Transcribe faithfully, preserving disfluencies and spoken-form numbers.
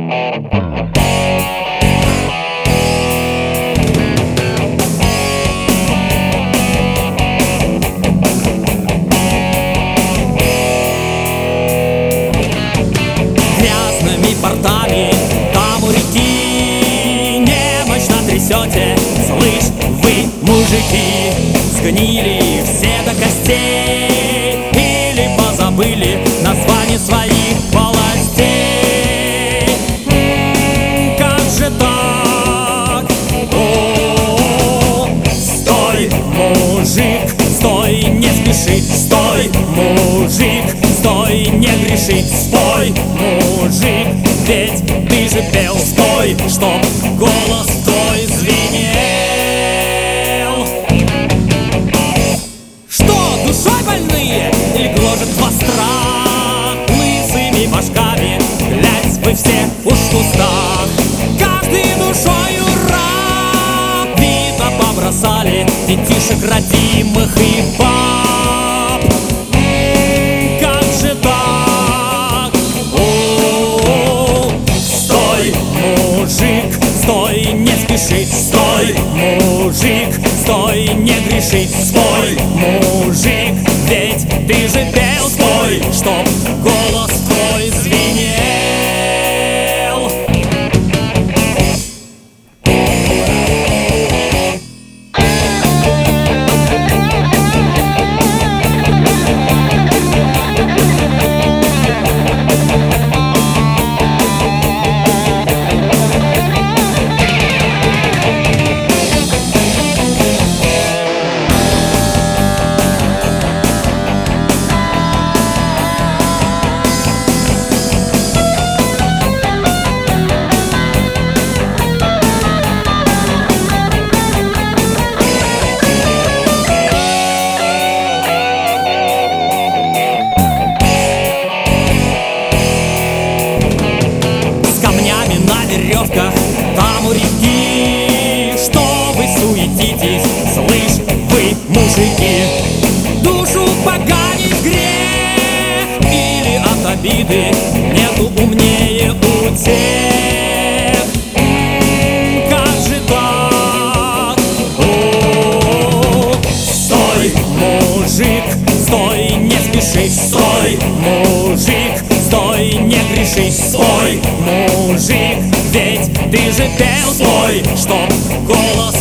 Портами там у реки немощно трясете. Слышь, вы, мужики, сгнили все до костей или позабыли название своих властей? М-м, как же так? О, стой, мужик, стой, не спеши. Стой, мужик, стой, не греши. Стой, мужик, ведь ты же пел. Стой, чтоб голос твой звенел. Что, душой больные? Или гложет вас страх? Лысыми башками, глядь, вы все уж в кустах. Каждый душою раб. Видно, побросали детишек родимых и баб. М-м, как же так? О, стой, мужик, стой, не спеши. Стой, мужик, стой, не греши. Стой, мужик, ведь ты же пел. Стой, чтоб голос твой звенел. Там у реки, что вы суетитесь? Слышь, вы, мужики, душу поганить грех. Или от обиды нету умнее утех? М-м, как же так? О, стой, мужик, стой, не спеши. Стой, мужик, стой, не греши. Стой, мужик, ведь ты же пел. Стой, чтоб голос